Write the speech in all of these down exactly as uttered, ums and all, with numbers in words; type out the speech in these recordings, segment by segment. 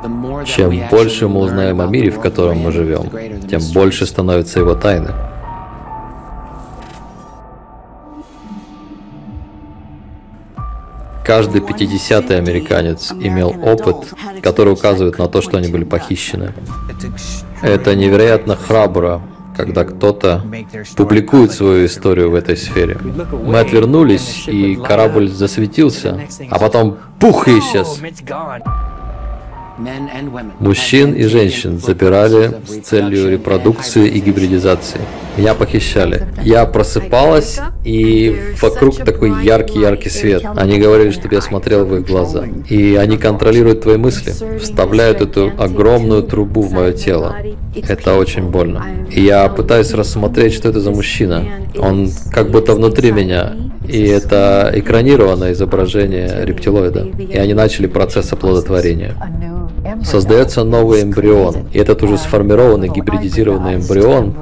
Чем больше мы узнаем о мире, в котором мы живем, тем больше становятся его тайны. Каждый пятидесятый американец имел опыт, который указывает на то, что они были похищены. Это невероятно храбро, когда кто-то публикует свою историю в этой сфере. Мы отвернулись, и корабль засветился, а потом пух и исчез. Мужчин и женщин забирали с целью репродукции и гибридизации. Меня похищали. Я просыпалась, и вокруг такой яркий-яркий свет. Они говорили, чтобы я смотрел в их глаза. И они контролируют твои мысли, вставляют эту огромную трубу в мое тело. Это очень больно. И я пытаюсь рассмотреть, что это за мужчина. Он как будто внутри меня. И это экранированное изображение рептилоида. И они начали процесс оплодотворения. Создается новый эмбрион. И этот уже сформированный гибридизированный эмбрион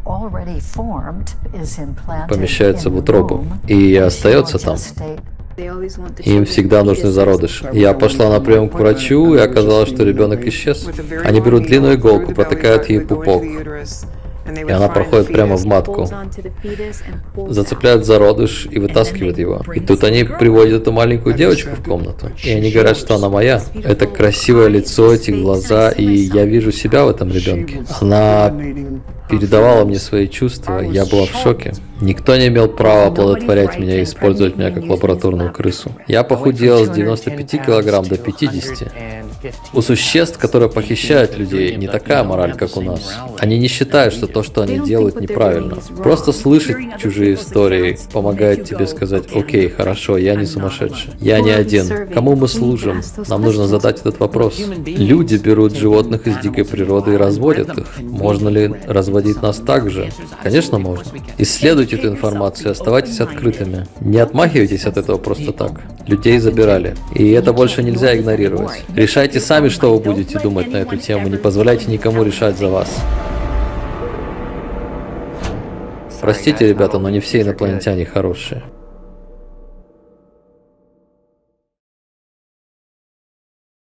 помещается в утробу и остается там. Им всегда нужны зародыши. Я пошла на прием к врачу, и оказалось, что ребенок исчез. Они берут длинную иголку, протыкают ей пупок, и она проходит прямо в матку, зацепляют зародыш и вытаскивают его. И тут они приводят эту маленькую девочку в комнату, и они говорят, что она моя. Это красивое лицо, эти глаза, и я вижу себя в этом ребенке. Она передавала мне свои чувства, я была в шоке. Никто не имел права оплодотворять меня и использовать меня как лабораторную крысу. Я похудела с девяноста пяти килограмм до пятидесяти. У существ, которые похищают людей, не такая мораль, как у нас. Они не считают, что то, что они делают, неправильно. Просто слышать чужие истории помогает тебе сказать: окей, хорошо, я не сумасшедший. Я не один. Кому мы служим? Нам нужно задать этот вопрос. Люди берут животных из дикой природы и разводят их. Можно ли разводить нас так же? Конечно, можно. Исследуйте эту информацию, оставайтесь открытыми. Не отмахивайтесь от этого просто так. Людей забирали. И это больше нельзя игнорировать. Решайте сами, что вы будете думать на эту тему. Не позволяйте никому решать за вас. Простите, ребята, но не все инопланетяне хорошие.